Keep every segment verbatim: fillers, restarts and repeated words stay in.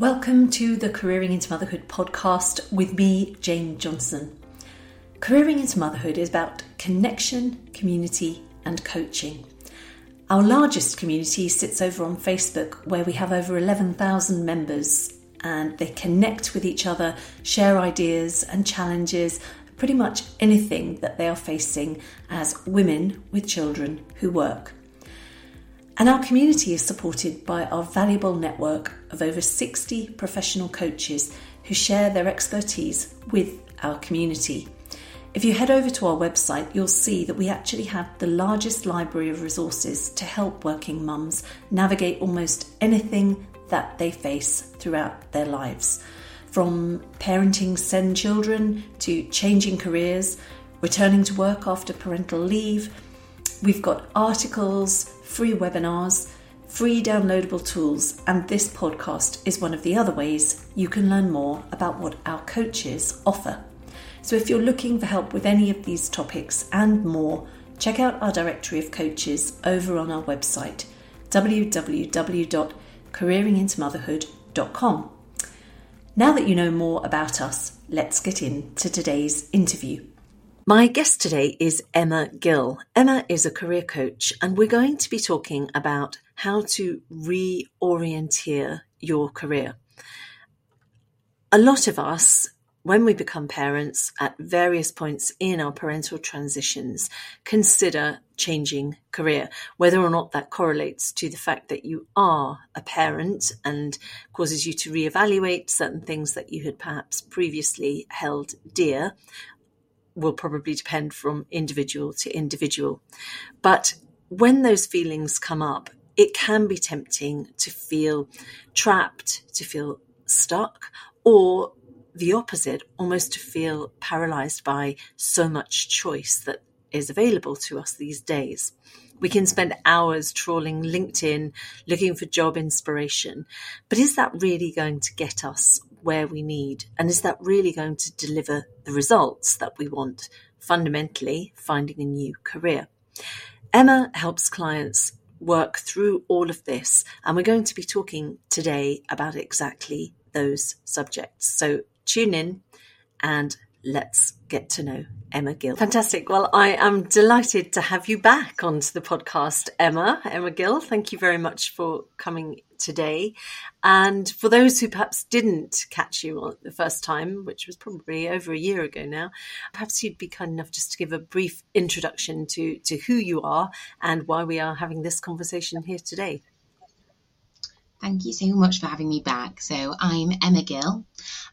Welcome to the Careering into Motherhood podcast with me, Jane Johnson. Careering into Motherhood is about connection, community and coaching. Our largest community sits over on Facebook, where we have over eleven thousand members, and they connect with each other, share ideas and challenges, pretty much anything that they are facing as women with children who work. And our community is supported by our valuable network of over sixty professional coaches who share their expertise with our community. If you head over to our website, you'll see that we actually have the largest library of resources to help working mums navigate almost anything that they face throughout their lives. From parenting SEND children to changing careers, returning to work after parental leave, we've got articles, free webinars, free downloadable tools, and this podcast is one of the other ways you can learn more about what our coaches offer. So if you're looking for help with any of these topics and more, check out our directory of coaches over on our website, w w w dot careering into motherhood dot com. Now that you know more about us, let's get into today's interview. My guest today is Emma Gill. Emma is a career coach, and we're going to be talking about how to reorienteer your career. A lot of us, when we become parents at various points in our parental transitions, consider changing career, whether or not that correlates to the fact that you are a parent and causes you to reevaluate certain things that you had perhaps previously held dear, will probably depend from individual to individual. But when those feelings come up, it can be tempting to feel trapped, to feel stuck, or the opposite, almost to feel paralyzed by so much choice that is available to us these days. We can spend hours trawling LinkedIn, looking for job inspiration. But is that really going to get us where we need? And is that really going to deliver the results that we want? Fundamentally, finding a new career. Emma helps clients work through all of this, and we're going to be talking today about exactly those subjects. So tune in and let's get to know Emma Gill. Fantastic. Well, I am delighted to have you back onto the podcast, Emma. Emma Gill, thank you very much for coming today. And for those who perhaps didn't catch you the first time, which was probably over a year ago now, perhaps you'd be kind enough just to give a brief introduction to, to who you are and why we are having this conversation here today. Thank you so much for having me back. So I'm Emma Gill.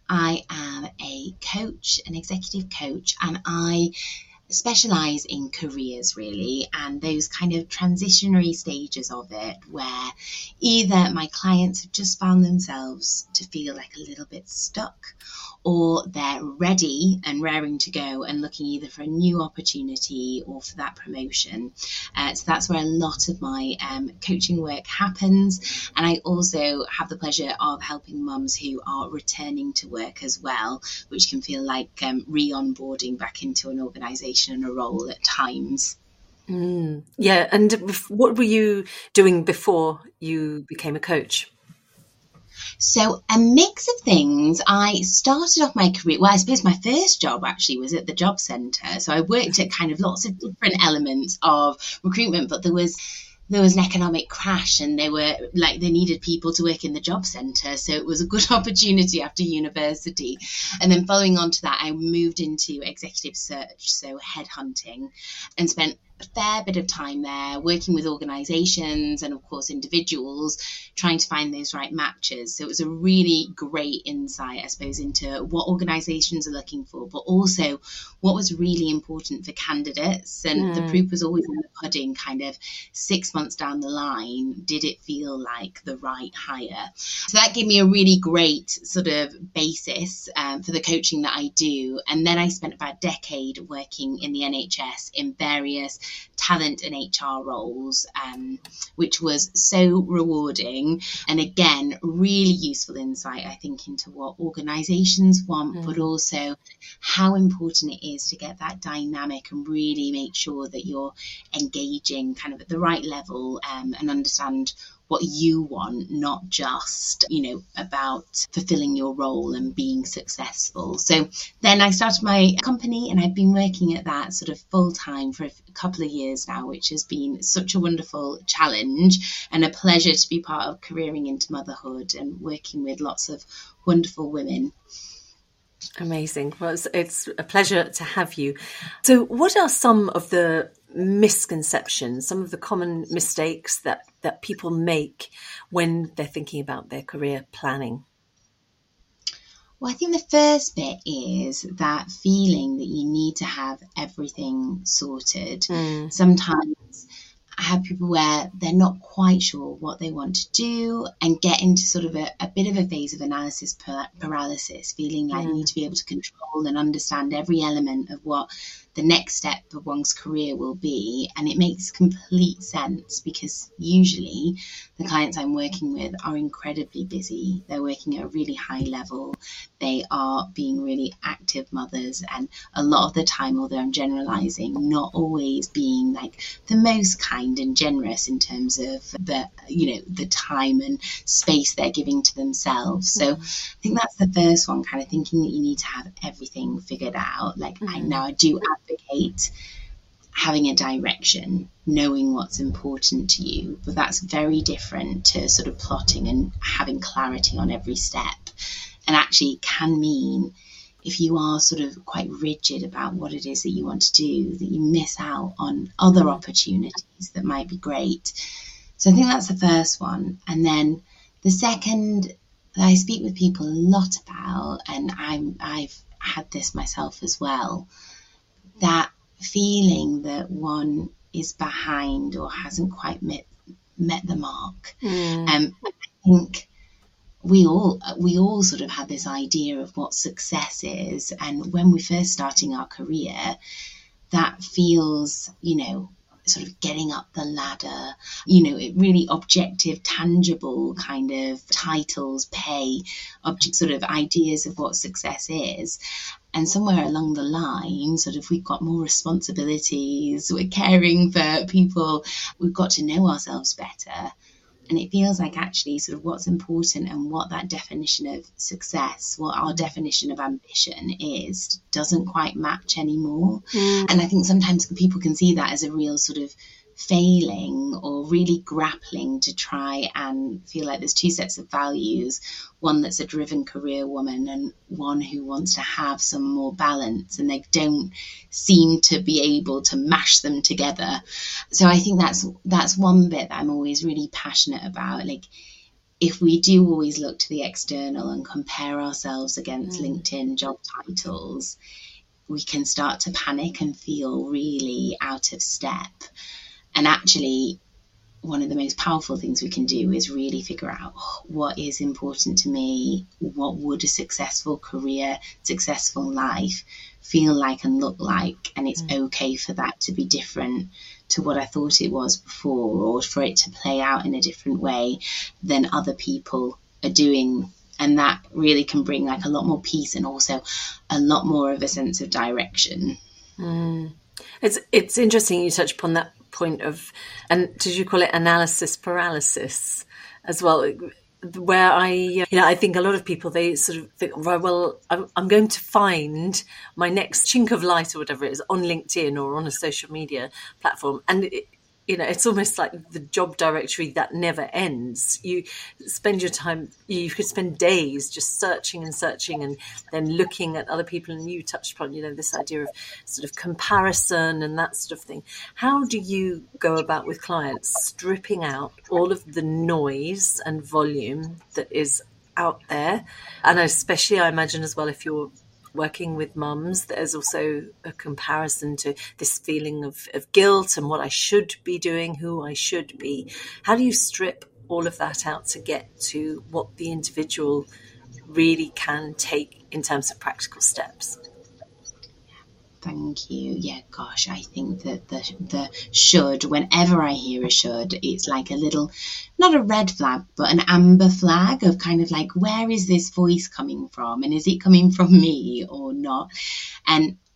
I am a coach, an executive coach, and I specialise in careers really, and those kind of transitionary stages of it where either my clients have just found themselves to feel like a little bit stuck, or they're ready and raring to go and looking either for a new opportunity or for that promotion. Uh, so that's where a lot of my um, coaching work happens. And I also have the pleasure of helping mums who are returning to work as well, which can feel like um, re-onboarding back into an organisation and a role at times. Mm, yeah. And what were you doing before you became a coach? So a mix of things. I started off my career, well, I suppose my first job actually was at the job centre. So I worked at kind of lots of different elements of recruitment, but there was there was an economic crash and they were like, they needed people to work in the job centre. So it was a good opportunity after university. And then following on to that, I moved into executive search, so headhunting, and spent a fair bit of time there working with organisations and of course individuals trying to find those right matches. So it was a really great insight, I suppose, into what organisations are looking for, but also what was really important for candidates. And mm. the proof was always in the pudding, kind of six months down the line, did it feel like the right hire? So that gave me a really great sort of basis um, for the coaching that I do. And then I spent about a decade working in the N H S in various talent and H R roles, um, which was so rewarding. And again, really useful insight, I think, into what organisations want, mm. but also how important it is to get that dynamic and really make sure that you're engaging kind of at the right level um, and understand what you want, not just, you know, about fulfilling your role and being successful. So then I started my company, and I've been working at that sort of full time for a couple of years now, which has been such a wonderful challenge and a pleasure to be part of Careering into Motherhood and working with lots of wonderful women. Amazing. Well, it's, it's a pleasure to have you. So what are some of the misconceptions, some of the common mistakes that, that people make when they're thinking about their career planning? Well, I think the first bit is that feeling that you need to have everything sorted. Mm. Sometimes I have people where they're not quite sure what they want to do and get into sort of a, a bit of a phase of analysis paralysis, feeling like mm. they need to be able to control and understand every element of what the next step of one's career will be. And it makes complete sense, because usually the clients I'm working with are incredibly busy. They're working at a really high level. They are being really active mothers, and a lot of the time, although I'm generalizing, not always being like the most kind and generous in terms of the, you know, the time and space they're giving to themselves. So mm-hmm. I think that's the first one, kind of thinking that you need to have everything figured out. Like mm-hmm. I now I do advocate having a direction, knowing what's important to you, but that's very different to sort of plotting and having clarity on every step. And actually can mean, if you are sort of quite rigid about what it is that you want to do, that you miss out on other opportunities that might be great. So I think that's the first one. And then the second that I speak with people a lot about, and I'm, I've had this myself as well, that feeling that one is behind or hasn't quite met, met the mark. Mm. Um, I think we all we all sort of have this idea of what success is, and when we're first starting our career, that feels, you know, sort of getting up the ladder, you know, it really objective, tangible kind of titles, pay, object sort of ideas of what success is. And somewhere along the line, sort of we've got more responsibilities, we're caring for people, we've got to know ourselves better. And it feels like actually sort of what's important and what that definition of success, what our definition of ambition is, doesn't quite match anymore. Mm. And I think sometimes people can see that as a real sort of failing or really grappling to try and feel like there's two sets of values, one that's a driven career woman and one who wants to have some more balance, and they don't seem to be able to mash them together. So I think that's that's one bit that I'm always really passionate about. Like, if we do always look to the external and compare ourselves against mm. LinkedIn job titles, we can start to panic and feel really out of step. And actually, one of the most powerful things we can do is really figure out what is important to me, what would a successful career, successful life feel like and look like, and it's mm. okay for that to be different to what I thought it was before, or for it to play out in a different way than other people are doing. And that really can bring like a lot more peace and also a lot more of a sense of direction. Mm. It's it's interesting you touch upon that point of, and did you call it analysis paralysis as well, where I, you know, I think a lot of people, they sort of think, right, well, I'm, I'm going to find my next chink of light or whatever it is on LinkedIn or on a social media platform. And it, you know, it's almost like the job directory that never ends. You spend your time, you could spend days just searching and searching and then looking at other people. And you touched upon, you know, this idea of sort of comparison and that sort of thing. How do you go about with clients stripping out all of the noise and volume that is out there? And especially, I imagine as well, if you're working with mums, there's also a comparison to this feeling of, of guilt and what I should be doing, who I should be. How do you strip all of that out to get to what the individual really can take in terms of practical steps? Thank you. Yeah, gosh, I think that the the should, whenever I hear a should, it's like a little, not a red flag, but an amber flag of kind of like, where is this voice coming from? And is it coming from me or not? And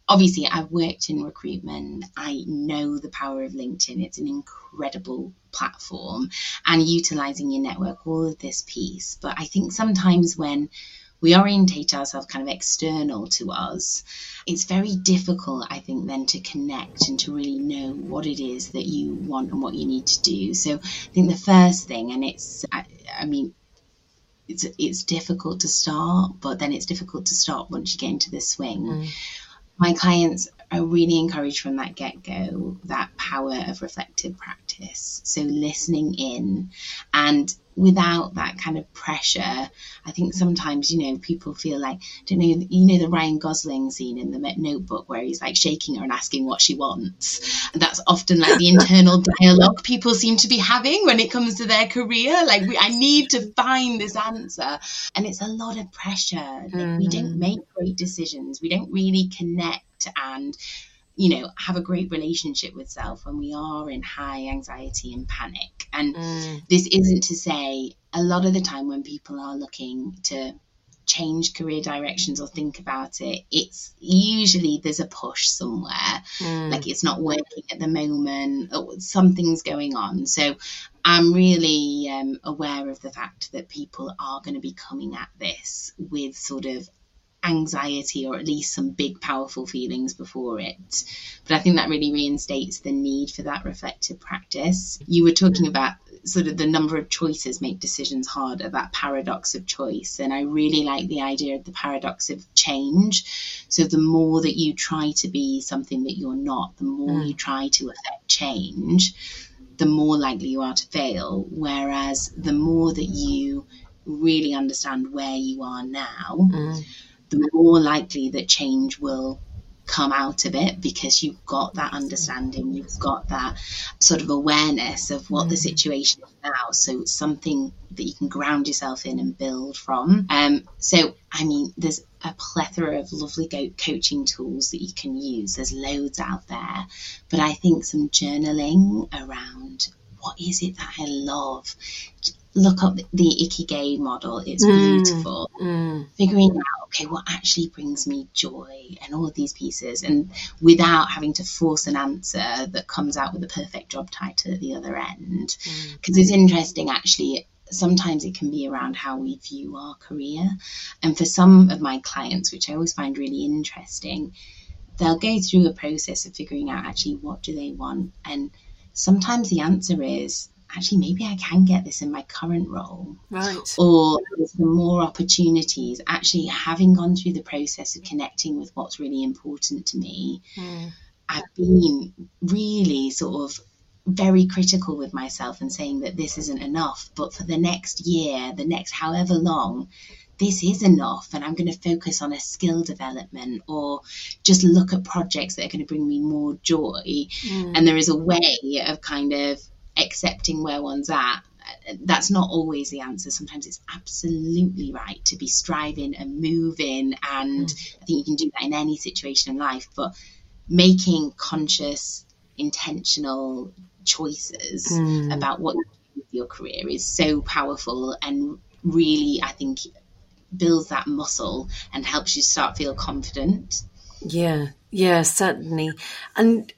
obviously I've worked in recruitment. I know the power of LinkedIn. It's an incredible platform, and utilizing your network, all of this piece. But I think sometimes when we orientate ourselves kind of external to us, it's very difficult, I think, then to connect and to really know what it is that you want and what you need to do. So I think the first thing, and it's, I, I mean, it's it's difficult to start, but then it's difficult to stop once you get into the swing. Mm. My clients are really encouraged from that get-go, that power of reflective practice. So listening in, and without that kind of pressure. I think sometimes, you know, people feel like, I don't know, you know, the Ryan Gosling scene in The Notebook where he's like shaking her and asking what she wants. And that's often like the internal dialogue people seem to be having when it comes to their career. Like, we, I need to find this answer. And it's a lot of pressure. Like, mm-hmm. We don't make great decisions. We don't really connect and, you know, have a great relationship with self when we are in high anxiety and panic. And mm. this isn't to say, a lot of the time when people are looking to change career directions or think about it, it's usually there's a push somewhere, mm. like it's not working at the moment, or something's going on. So I'm really um, aware of the fact that people are going to be coming at this with sort of anxiety, or at least some big powerful feelings before it. But I think that really reinstates the need for that reflective practice. You were talking about sort of the number of choices make decisions harder, that paradox of choice. And I really like the idea of the paradox of change. So the more that you try to be something that you're not, the more mm. you try to affect change, the more likely you are to fail. Whereas the more that you really understand where you are now, mm. the more likely that change will come out of it, because you've got that understanding, you've got that sort of awareness of what mm. the situation is now. So it's something that you can ground yourself in and build from. Um, so, I mean, there's a plethora of lovely go- coaching tools that you can use. There's loads out there. But I think some journaling around what is it that I love. Look up the Ikigai model. It's beautiful. Mm, mm. Figuring out, okay, what actually brings me joy and all of these pieces, and without having to force an answer that comes out with a perfect job title at the other end. Because mm. it's interesting, actually, sometimes it can be around how we view our career. And for some of my clients, which I always find really interesting, they'll go through a process of figuring out actually what do they want. And sometimes the answer is, actually, maybe I can get this in my current role. Right. Or there's more opportunities. Actually, having gone through the process of connecting with what's really important to me, mm. I've been really sort of very critical with myself and saying that this isn't enough. But for the next year, the next however long, this is enough. And I'm going to focus on a skill development, or just look at projects that are going to bring me more joy. Mm. And there is a way of kind of accepting where one's at. That's not always the answer. Sometimes it's absolutely right to be striving and moving, and mm. I think you can do that in any situation in life, but making conscious, intentional choices mm. about what you do with your career is so powerful, and really, I think, builds that muscle and helps you start feel confident. Yeah, yeah, certainly. And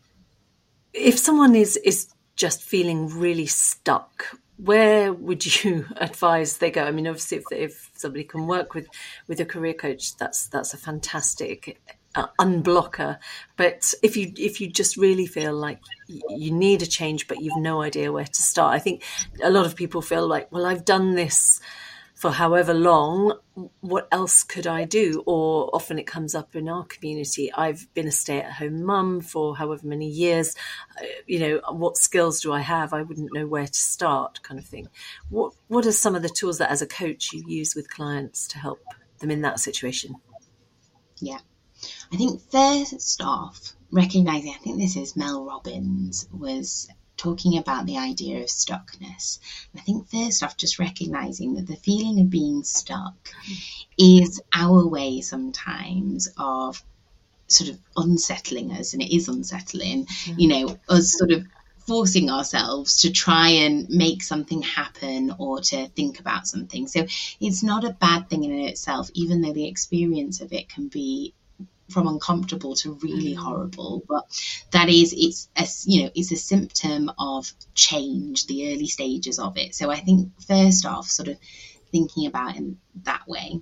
if someone is is just feeling really stuck, where would you advise they go? I mean, obviously, if, if somebody can work with, with a career coach, that's that's a fantastic uh, unblocker. But if you if you just really feel like you need a change, but you've no idea where to start, I think a lot of people feel like, well, I've done this for however long, what else could I do? Or often it comes up in our community, I've been a stay-at-home mum for however many years, uh, you know, what skills do I have? I wouldn't know where to start, kind of thing. What What are some of the tools that as a coach you use with clients to help them in that situation? Yeah, I think first off, recognising, I think this is Mel Robbins, was talking about the idea of stuckness. I think first off, just recognising that the feeling of being stuck is our way sometimes of sort of unsettling us, and it is unsettling, mm-hmm. you know, us sort of forcing ourselves to try and make something happen or to think about something. So it's not a bad thing in itself, even though the experience of it can be from uncomfortable to really horrible, but that is, it's a, you know, it's a symptom of change, the early stages of it. So I think first off, sort of thinking about it in that way.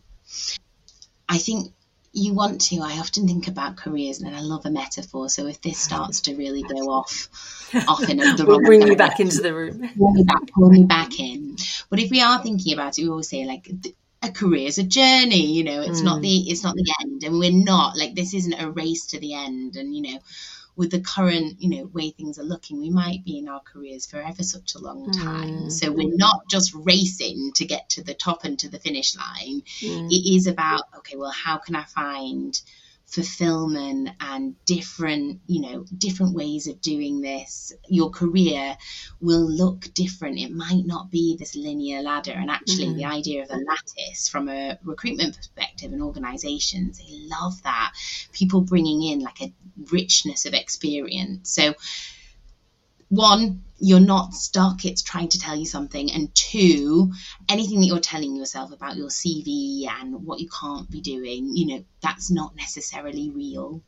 I think you want to, I often think about careers, and I love a metaphor. So if this starts to really go off, off in the we'll wrong bring you back into the room. Pull me back, pull me back in. But if we are thinking about it, we always say like a career is a journey. You know, it's mm. not the it's not the end, and we're not like this isn't a race to the end. And you know, with the current, you know, way things are looking, we might be in our careers for ever such a long time. Mm. So we're not just racing to get to the top and to the finish line. Mm. It is about, okay, well, how can I find fulfillment and different, you know, different ways of doing this? Your career will look different. It might not be this linear ladder. And actually mm. the idea of a lattice from a recruitment perspective and organizations, they love that. People bringing in like a richness of experience. So one, you're not stuck, it's trying to tell you something. And two, anything that you're telling yourself about your C V and what you can't be doing, you know, that's not necessarily real.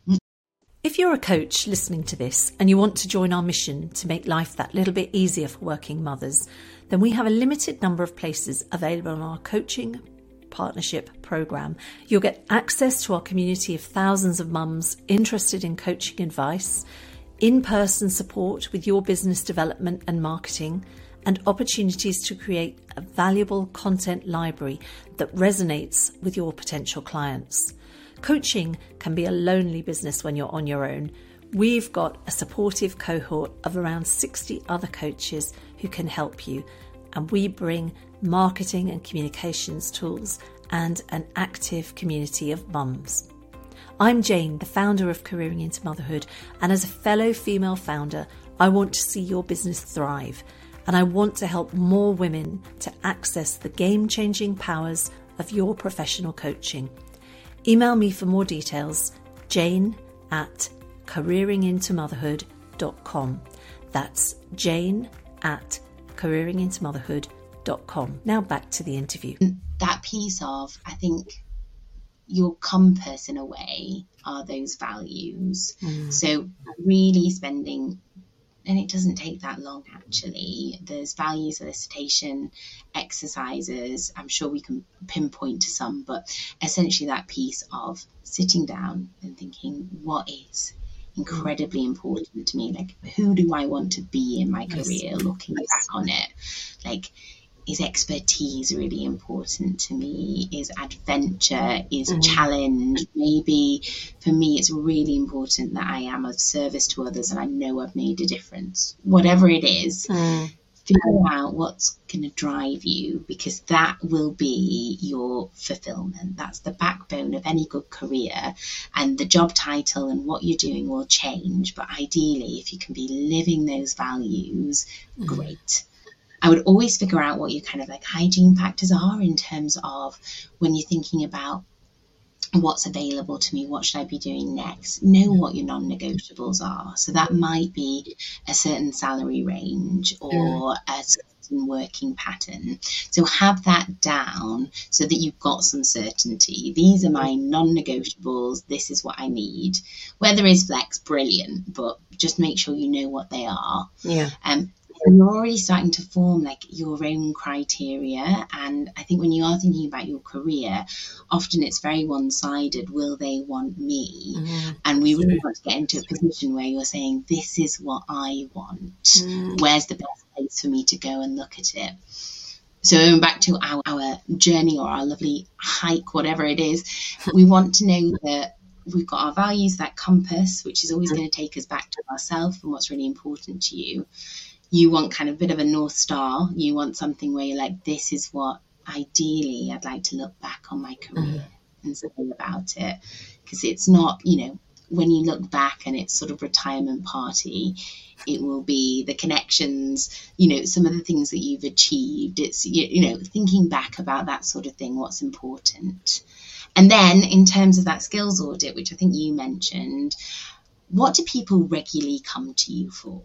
If you're a coach listening to this and you want to join our mission to make life that little bit easier for working mothers, then we have a limited number of places available on our coaching partnership program. You'll get access to our community of thousands of mums interested in coaching advice, in-person support with your business development and marketing, and opportunities to create a valuable content library that resonates with your potential clients. Coaching can be a lonely business when you're on your own. We've got a supportive cohort of around sixty other coaches who can help you, and we bring marketing and communications tools and an active community of mums. I'm Jane, the founder of Careering into Motherhood, and as a fellow female founder, I want to see your business thrive, and I want to help more women to access the game-changing powers of your professional coaching. Email me for more details, jane at careering into motherhood dot com. That's jane at careering into motherhood dot com. Now back to the interview. That piece of, I think, your compass in a way are those values. Mm. So really spending, and it doesn't take that long actually, there's value solicitation exercises. I'm sure we can pinpoint to some, but essentially that piece of sitting down and thinking, what is incredibly important to me? Like, who do I want to be in my career? Yes. Looking back on it, like, is expertise really important to me? Is adventure, is mm-hmm. challenge? Maybe for me, it's really important that I am of service to others and I know I've made a difference. Whatever it is, mm. figure out what's going to drive you, because that will be your fulfillment. That's the backbone of any good career. And the job title and what you're doing will change. But ideally, if you can be living those values, mm. great. I would always figure out what your kind of like hygiene factors are in terms of when you're thinking about what's available to me, what should I be doing next? Know what your non-negotiables are. So that might be a certain salary range or a certain working pattern. So have that down so that you've got some certainty. These are my non-negotiables. This is what I need. Where there is flex, brilliant, but just make sure you know what they are. Yeah. Um, you're already starting to form like your own criteria. And I think when you are thinking about your career, often it's very one-sided. Will they want me? Mm-hmm. And we really want to get into a position where you're saying, this is what I want. Mm. Where's the best place for me to go and look at it? So going back to our, our journey or our lovely hike, whatever it is, we want to know that we've got our values, that compass, which is always mm-hmm. going to take us back to ourselves and what's really important to you. You want kind of a bit of a North Star. You want something where you're like, this is what ideally I'd like to look back on my career mm-hmm. and say about it. Because it's not, you know, when you look back and it's sort of retirement party, it will be the connections, you know, some of the things that you've achieved. It's, you, you know, thinking back about that sort of thing, what's important. And then in terms of that skills audit, which I think you mentioned, what do people regularly come to you for?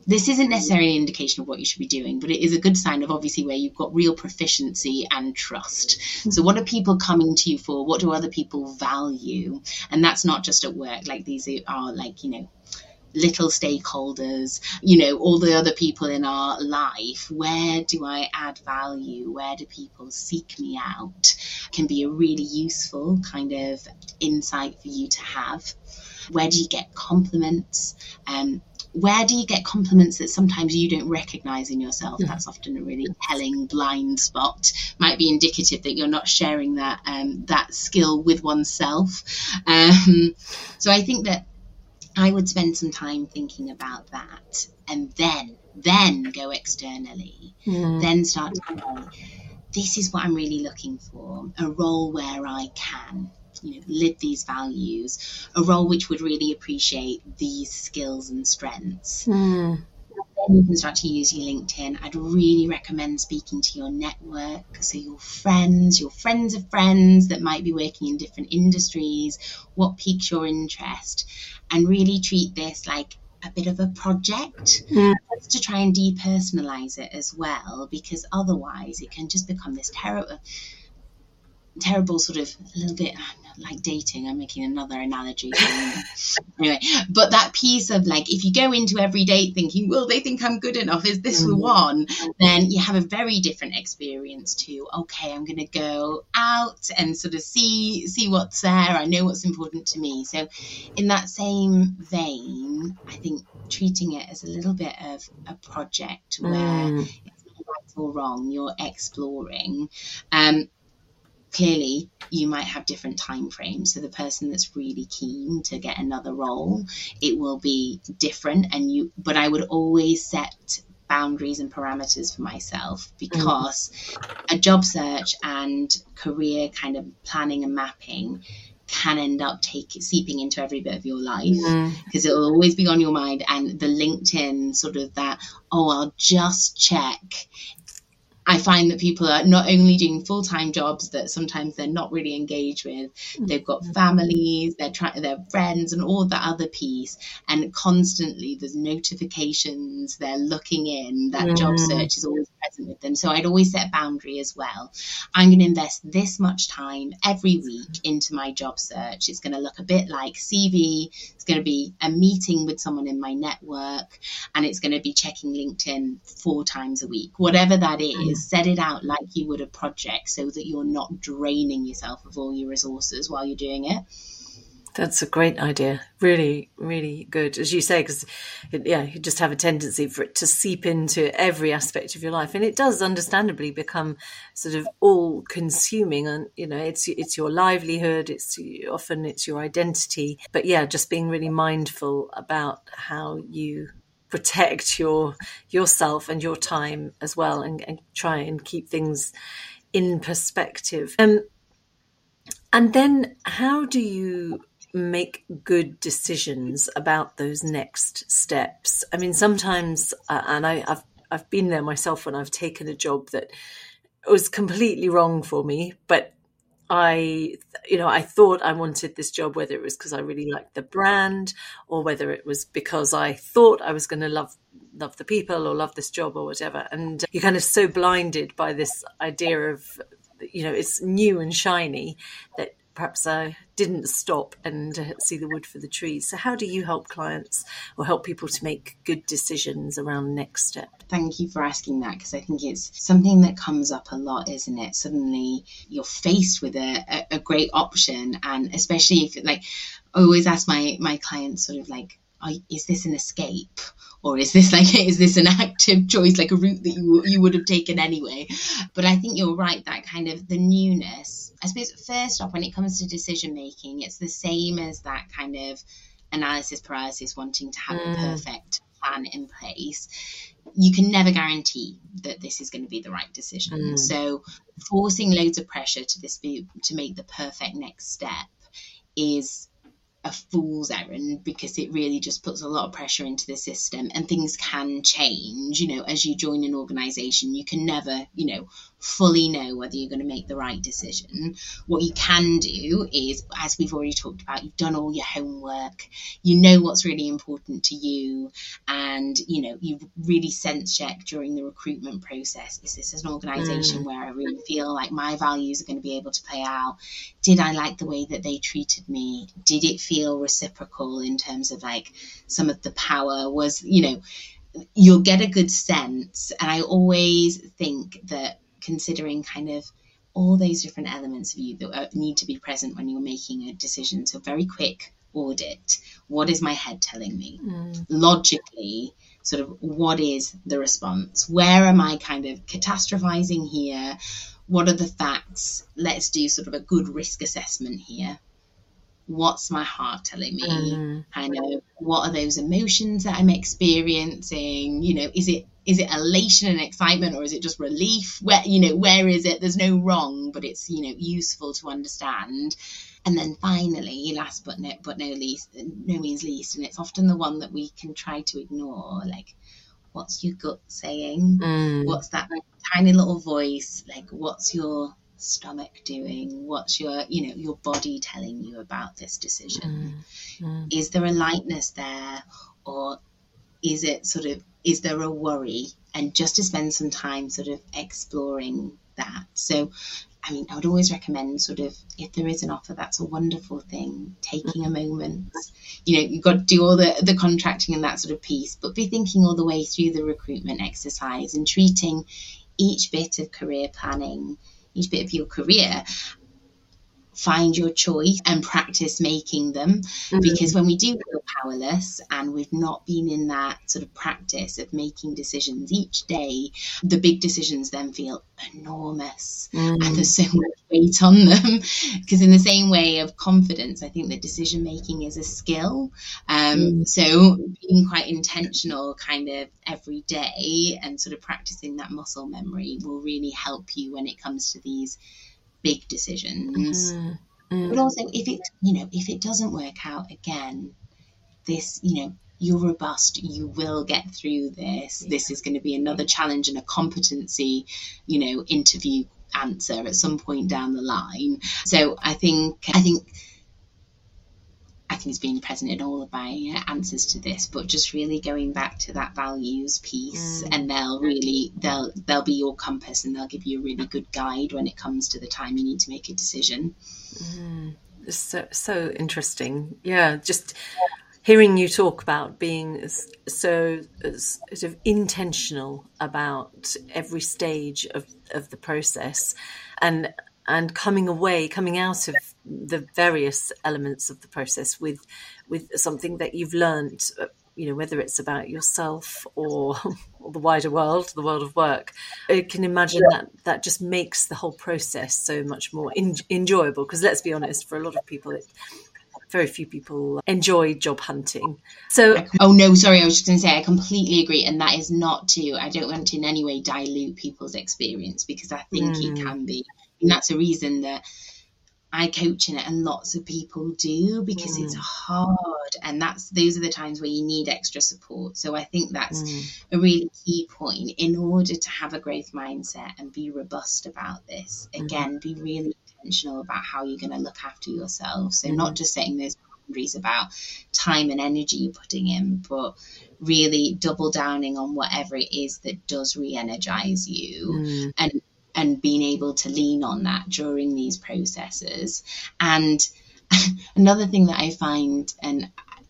this isn't necessarily an indication of what you should be doing, but it is a good sign of obviously where you've got real proficiency and trust. So what are people coming to you for? What do other people value? And that's not just at work. Like these are like, you know, little stakeholders, you know, all the other people in our life. Where do I add value? Where do people seek me out? Can be a really useful kind of insight for you to have. Where do you get compliments? Um, where do you get compliments that sometimes you don't recognize in yourself? Yeah. That's often a really telling blind spot. Might be indicative that you're not sharing that um, that skill with oneself. Um, so I think that I would spend some time thinking about that, and then then go externally. Mm. Then start to go, this is what I'm really looking for, a role where I can, you know, live these values, a role which would really appreciate these skills and strengths. Mm. Then you can start to use your LinkedIn. I'd really recommend speaking to your network, so your friends, your friends of friends that might be working in different industries, what piques your interest, and really treat this like a bit of a project. Yeah. Just to try and depersonalize it as well, because otherwise it can just become this terrible terrible sort of a little bit like dating. I'm making another analogy anyway, but that piece of like, if you go into every date thinking, will they think I'm good enough, is this mm-hmm. the one, then you have a very different experience to, okay, I'm going to go out and sort of see see what's there, I know what's important to me. So in that same vein, I think treating it as a little bit of a project where mm. it's not right or wrong, you're exploring. um Clearly, you might have different time frames. So the person that's really keen to get another role, it will be different. And you, but I would always set boundaries and parameters for myself, because mm. a job search and career kind of planning and mapping can end up taking seeping into every bit of your life, because mm. it will always be on your mind. And the LinkedIn sort of that, oh, I'll just check. I find that people are not only doing full-time jobs that sometimes they're not really engaged with, they've got families, they're trying, their friends, and all that other piece, and constantly there's notifications, they're looking in, that mm. job search is always present with them. So I'd always set a boundary as well. I'm going to invest this much time every week into my job search. It's going to look a bit like C V, it's going to be a meeting with someone in my network, and it's going to be checking LinkedIn four times a week, whatever that is. Mm. Set it out like you would a project, so that you're not draining yourself of all your resources while you're doing it. That's a great idea. Really, really good. As you say, because, yeah, you just have a tendency for it to seep into every aspect of your life. And it does understandably become sort of all consuming. And, you know, it's it's your livelihood. It's often it's your identity. But, yeah, just being really mindful about how you protect your yourself and your time as well, and, and try and keep things in perspective. Um, and then how do you make good decisions about those next steps? I mean, sometimes, uh, and I, I've I've been there myself when I've taken a job that was completely wrong for me, but I, you know, I thought I wanted this job, whether it was because I really liked the brand, or whether it was because I thought I was going to love love the people or love this job or whatever. And you're kind of so blinded by this idea of, you know, it's new and shiny, that perhaps I didn't stop and uh, see the wood for the trees. So how do you help clients or help people to make good decisions around next step? Thank you for asking that, because I think it's something that comes up a lot, isn't it? Suddenly you're faced with a, a, a great option, and especially if, like, I always ask my, my clients sort of like, oh, is this an escape? Or is this like, is this an active choice, like a route that you you would have taken anyway? But I think you're right, that kind of the newness. I suppose first off, when it comes to decision making, it's the same as that kind of analysis paralysis, wanting to have mm. a perfect plan in place. You can never guarantee that this is going to be the right decision. Mm. So forcing loads of pressure to this be, to make the perfect next step is a fool's errand, because it really just puts a lot of pressure into the system, and things can change. You know, as you join an organization, you can never, you know, fully know whether you're going to make the right decision. What you can do is, as we've already talked about, you've done all your homework, you know what's really important to you, and you know you've really sense checked during the recruitment process, is this an organisation mm. where I really feel like my values are going to be able to play out? Did I like the way that they treated me? Did it feel reciprocal in terms of like some of the power was, you know, you'll get a good sense. And I always think that considering kind of all those different elements of you that need to be present when you're making a decision. So very quick audit. What is my head telling me? Mm. Logically, sort of what is the response? Where am I kind of catastrophizing here? What are the facts? Let's do sort of a good risk assessment here. What's my heart telling me? Mm. I know, what are those emotions that I'm experiencing? You know, is it is it elation and excitement, or is it just relief? Where, you know, where is it? There's no wrong, but it's, you know, useful to understand. And then finally, last but no, but no least, no means least, and it's often the one that we can try to ignore, like, what's your gut saying? Mm. What's that like, tiny little voice? Like, what's your stomach doing? What's your, you know, your body telling you about this decision? Mm. Mm. Is there a lightness there, or is it sort of, is there a worry? And just to spend some time sort of exploring that. So, I mean, I would always recommend sort of, if there is an offer, that's a wonderful thing, taking a moment. You know, you've got to do all the, the contracting and that sort of piece, but be thinking all the way through the recruitment exercise and treating each bit of career planning, each bit of your career. Find your choice and practice making them, mm-hmm. because when we do feel powerless and we've not been in that sort of practice of making decisions each day, the big decisions then feel enormous, mm-hmm. and there's so much weight on them. Because in the same way of confidence, I think that decision making is a skill. Um, mm-hmm. So being quite intentional kind of every day and sort of practicing that muscle memory will really help you when it comes to these big decisions. Mm, mm. But also, if it, you know, if it doesn't work out again, this, you know, you're robust, you will get through this. Yeah. This is going to be another challenge and a competency, you know, interview answer at some point down the line. So I think, I think, I think it's being present in all of my answers to this, but just really going back to that values piece, mm. and they'll really, they'll, they'll be your compass, and they'll give you a really good guide when it comes to the time you need to make a decision. Mm. It's so, so interesting. Yeah. Just hearing you talk about being so sort of intentional about every stage of, of the process, and, and coming away, coming out of the various elements of the process with with something that you've learned, you know, whether it's about yourself or, or the wider world, the world of work. I can imagine yeah. that that just makes the whole process so much more in, enjoyable, because let's be honest, for a lot of people, it, very few people enjoy job hunting. So, oh no, sorry, I was just going to say I completely agree, and that is not to, I don't want to in any way dilute people's experience, because I think mm. it can be, and that's a reason that I coach in it, and lots of people do, because mm. it's hard, and that's those are the times where you need extra support. So I think that's mm. a really key point in order to have a growth mindset and be robust about this. Again, mm. be really intentional about how you're going to look after yourself. So mm. not just setting those boundaries about time and energy you're putting in, but really double downing on whatever it is that does re-energize you, mm. and and being able to lean on that during these processes. And another thing that I find, and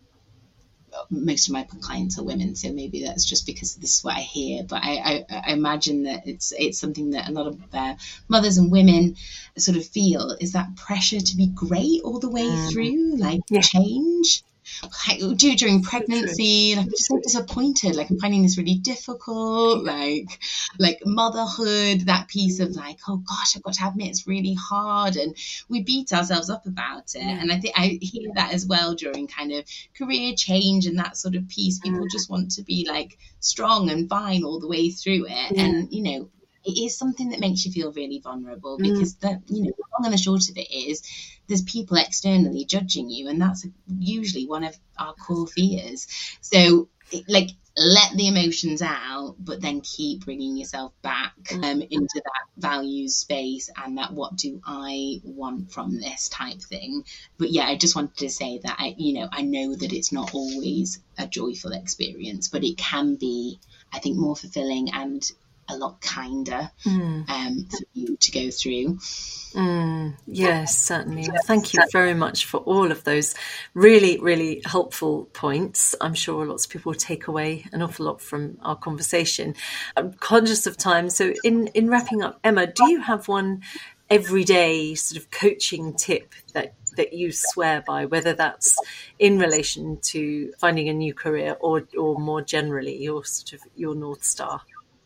most of my clients are women, so maybe that's just because this is what I hear, but I, I, I imagine that it's it's something that a lot of uh, mothers and women sort of feel, is that pressure to be great all the way mm. through, like yeah. change. Like, do during pregnancy, like, I'm just so disappointed, like I'm finding this really difficult, like like motherhood, that piece of like, oh gosh, I've got to admit it's really hard, and we beat ourselves up about it. Yeah. And I think I hear that as well during kind of career change and that sort of piece. People yeah. just want to be like strong and fine all the way through it. Yeah. And you know, it is something that makes you feel really vulnerable, because mm. the, you know, the long and the short of it is there's people externally judging you, and that's usually one of our core fears. So it, like let the emotions out, but then keep bringing yourself back um, into that values space and that what do I want from this type thing. But yeah, I just wanted to say that I, you know, I know that it's not always a joyful experience, but it can be, I think, more fulfilling and a lot kinder mm. um, for you to go through. Mm, yes, certainly. Well, thank you very much for all of those really, really helpful points. I'm sure lots of people will take away an awful lot from our conversation. I'm conscious of time. So in, in wrapping up, Emma, do you have one everyday sort of coaching tip that that you swear by, whether that's in relation to finding a new career or or more generally your sort of your North Star?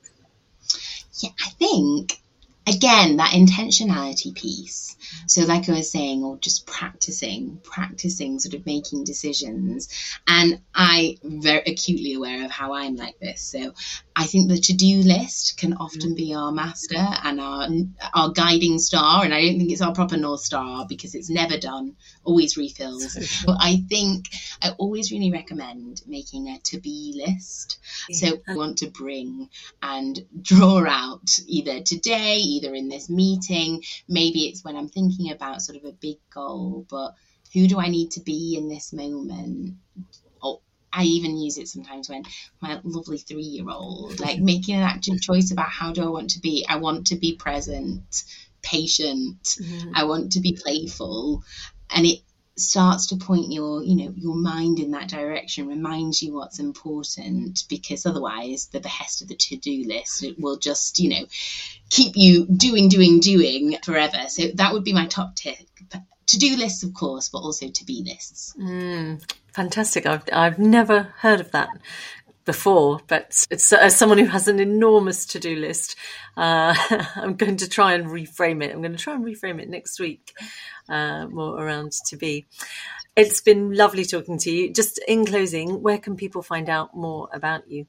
Yeah, I think, again, that intentionality piece. So like I was saying, or just practicing, practicing sort of making decisions. And I'm very acutely aware of how I'm like this. So I think the to-do list can often be our master and our our guiding star. And I don't think it's our proper North Star because it's never done, always refills. So but I think I always really recommend making a to-be list. So I want to bring and draw out either today, either in this meeting, maybe it's when I'm thinking about sort of a big goal, but who do I need to be in this moment? Or I even use it sometimes when my lovely three-year-old, like making an active choice about how do I want to be. I want to be present, patient. Mm-hmm. I want to be playful. And it starts to point your, you know, your mind in that direction, reminds you what's important, because otherwise the behest of the to-do list, it will just, you know, keep you doing, doing, doing forever. So that would be my top tip. To-do lists, of course, but also to-be lists. Mm, fantastic. I've, I've never heard of that before, but it's as someone who has an enormous to-do list, uh, I'm going to try and reframe it. I'm going to try and reframe it next week, uh, more around to be. It's been lovely talking to you. Just in closing, where can people find out more about you?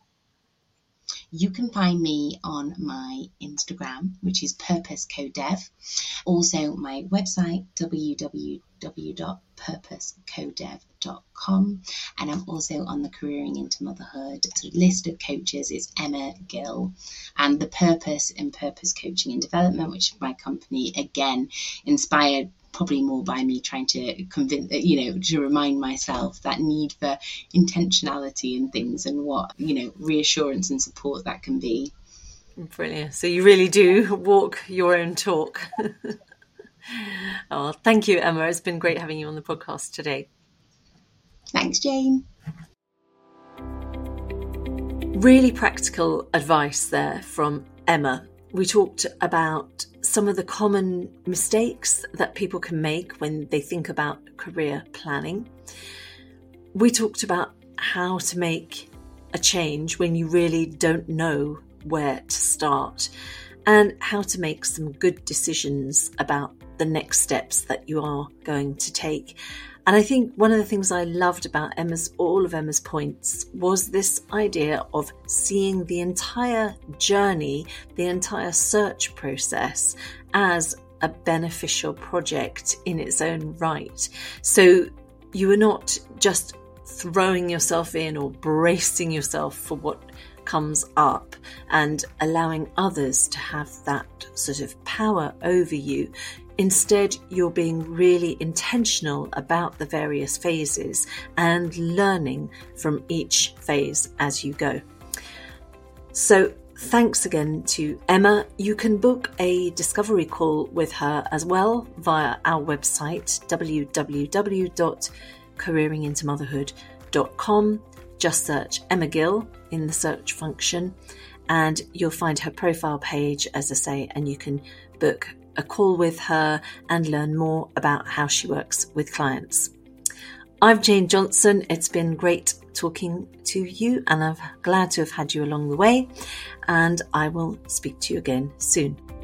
You can find me on my Instagram, which is Purpose Co Dev. Also, my website, w w w dot purpose co dev dot com. And I'm also on the Careering into Motherhood sort of list of coaches. It's Emma Gill. And the Purpose in Purpose Coaching and Development, which is my company, again, inspired probably more by me trying to convince, you know, to remind myself that need for intentionality in things and what, you know, reassurance and support that can be. Brilliant. So you really do walk your own talk. Oh, thank you, Emma. It's been great having you on the podcast today. Thanks, Jane. Really practical advice there from Emma. We talked about some of the common mistakes that people can make when they think about career planning. We talked about how to make a change when you really don't know where to start, and how to make some good decisions about the next steps that you are going to take. And I think one of the things I loved about Emma's, all of Emma's points, was this idea of seeing the entire journey, the entire search process as a beneficial project in its own right. So you are not just throwing yourself in or bracing yourself for what comes up and allowing others to have that sort of power over you. Instead, you're being really intentional about the various phases and learning from each phase as you go. So thanks again to Emma. You can book a discovery call with her as well via our website, w w w dot careering into motherhood dot com. Just search Emma Gill in the search function and you'll find her profile page, as I say, and you can book a call with her and learn more about how she works with clients. I'm Jane Johnson. It's been great talking to you and I'm glad to have had you along the way, and I will speak to you again soon.